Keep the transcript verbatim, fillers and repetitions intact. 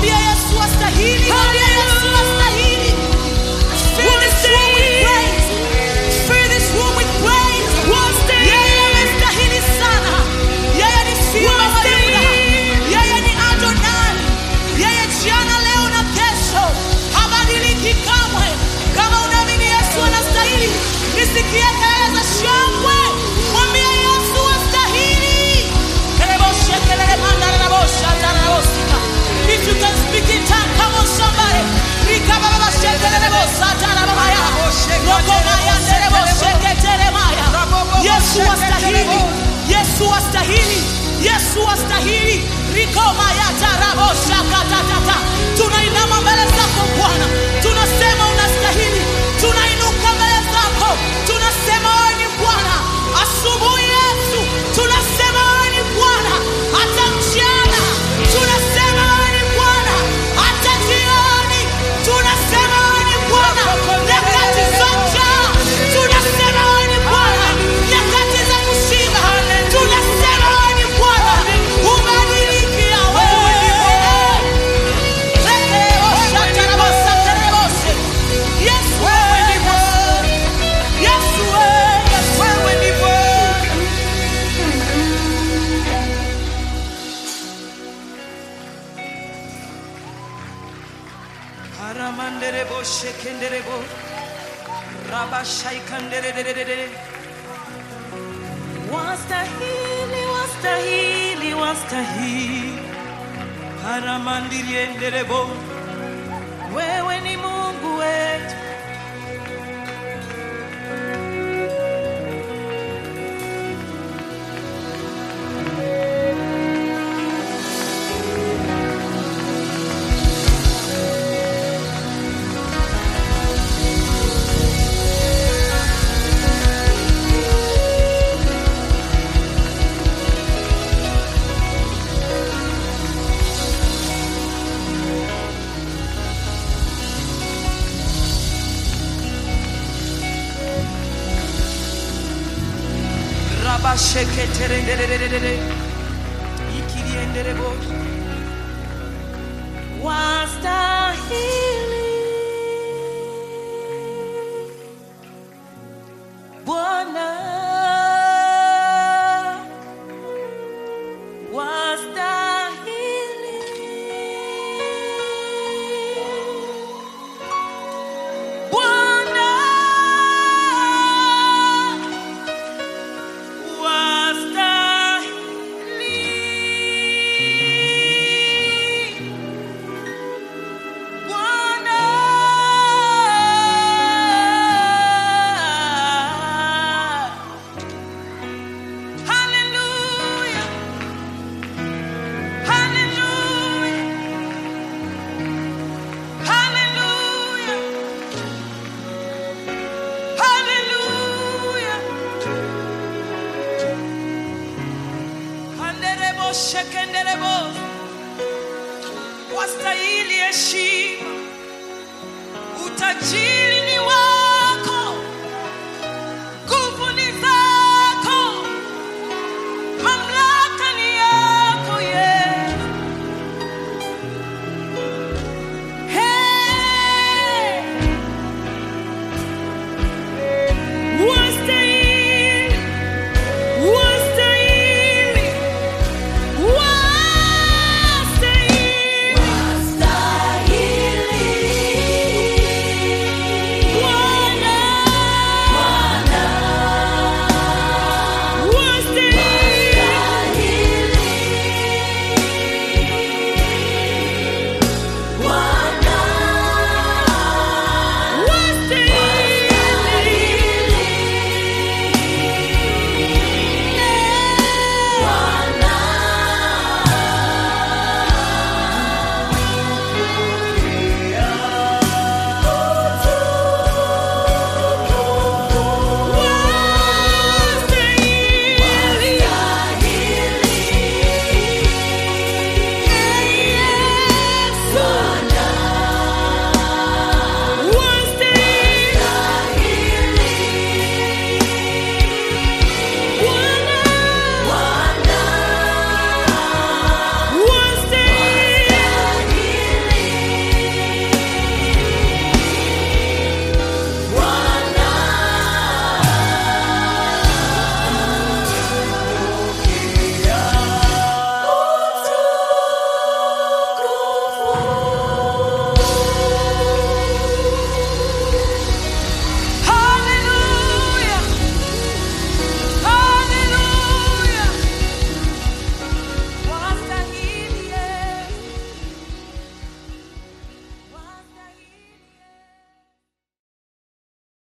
Mwambie Yesu astahili, mwambie Yesu astahili. Fill this room with praise. Fill this room with praise. Yeye anastahili sana. Yeye ni Simba wa Yuda. Yeye ni Adonai. Yeye jana, leo na kesho. Habadiliki kamwe. Kama unaamini Yesu anastahili, nisikie kelele za shangwe. Mwambie Yesu astahili. Keleboshe kelele mandara na bosha tara bosika. If you can speak in tongue, come on somebody. Rika baba shekelele bosa tara baba ya. Roko maya tere boshe ketere maya. Yesu astahili. Yesu astahili. Yesu astahili. Riko maya tara bosha katatata. Tunainama mbele zako Bwana. Tunasema unastahili. Tunainuka mbele zako. Tunasema wewe ni Bwana. Asubuhi Yesu. Tunasema wewe ni Bwana. Hata mchana. Tunasema wewe ni Bwana. Hata jioni. Tunasema wewe ni Bwana. Nyakati za njaa. Tunasema wewe ni Bwana. Nyakati za kushiba. Tunasema wewe ni Bwana. Ubadiliki ya wewe. Yesu wewe ni Bwana. Yesu wewe ni Bwana. Haramanderebo shekenderebo rabashaikandererere. Wastahili, wastahili, wastahili. Haramandirienderebo. Wewe ni Mungu wetu. Rabasheketererere. Ikirienderebo. Wastahili Bwana, wastahili Bwana, shekenderebo. Wastahili heshima, utajiri ni wako.